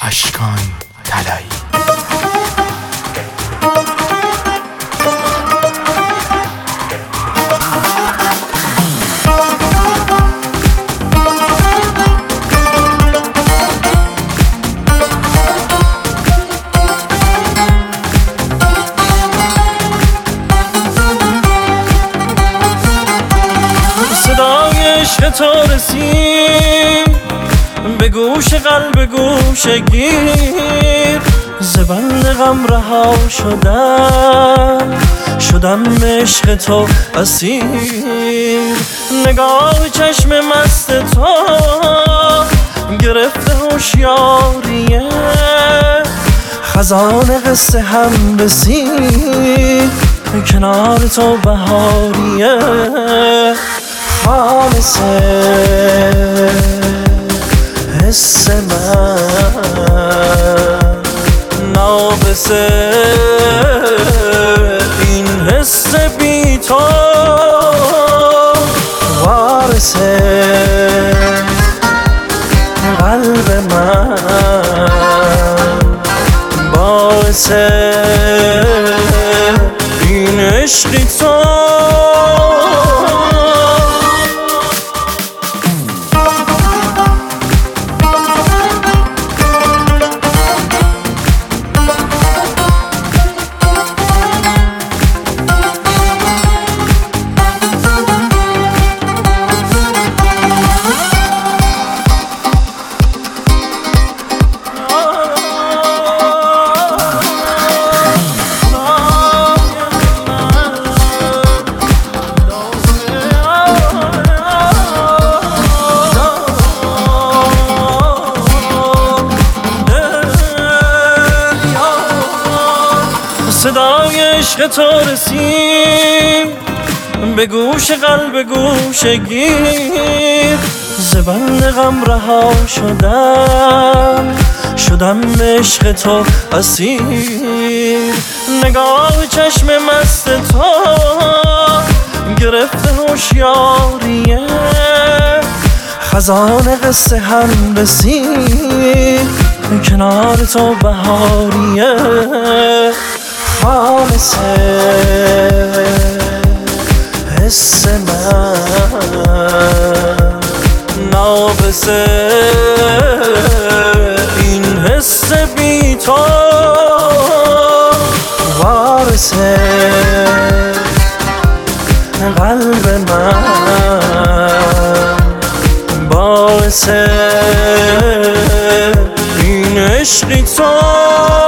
اشکان طلایی. صدای عشق تو رسید به گوش قلب گوشه گیر، زبند غم رها شدم عشق تو اسیر. نگاه چشم مست تو گرفته هوشیاریه، خزان قصه هم رسید کنار تو بهاریه. خالصه حس من ناقصه، این حس بی تو وارثه قلب من، باعثه این عشقی تو. صدای عشق تو رسید به گوش قلب گوشه گیر، زبند غم رها شدم عشق تو اسیر. نگاه چشم مست تو گرفته هوشیاریه، خزان قصه هم رسید کنار تو بهاریه. خالصه حس من ناقصه، این حس بی تو وارثه قلب من، باعثه این عشقی تو.